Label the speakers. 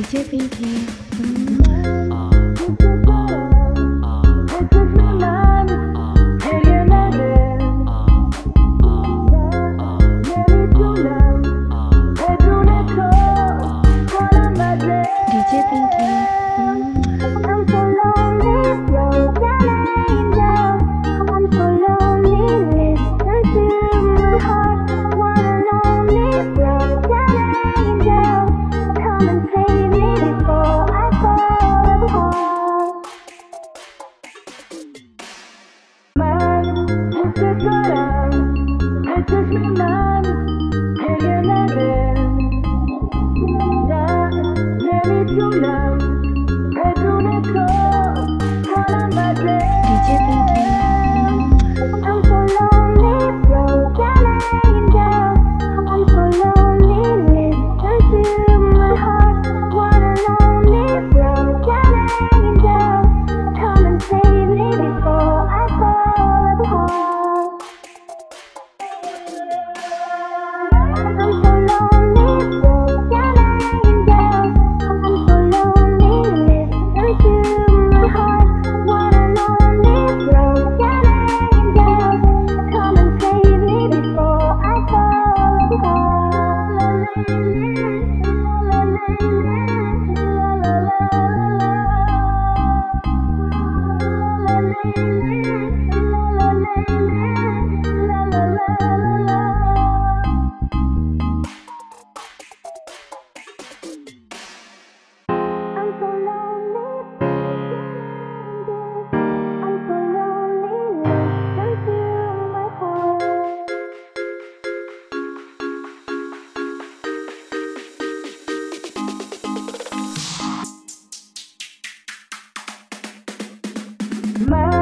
Speaker 1: DJ Pinky. DJ Pinky.
Speaker 2: I'm so lonely, broken angel. I'm so lonely, listen to my heart. One lonely, broken angel. Come and save me before I fall apart. Man, this is what this is me, man. Hanging in yeah, let me to love.
Speaker 1: DJ Pinky.
Speaker 2: I'm so lonely, broken angel. I'm so lonely, listen to my heart. What a lonely, broken angel. Come and save me before I fall apart. I'm so lonely, broken angel. I'm so lonely, listen to my heart. What a lonely, broken angel. Come and save me before I fall apart. I'm so lonely, I'm so lonely, listen to my heart. My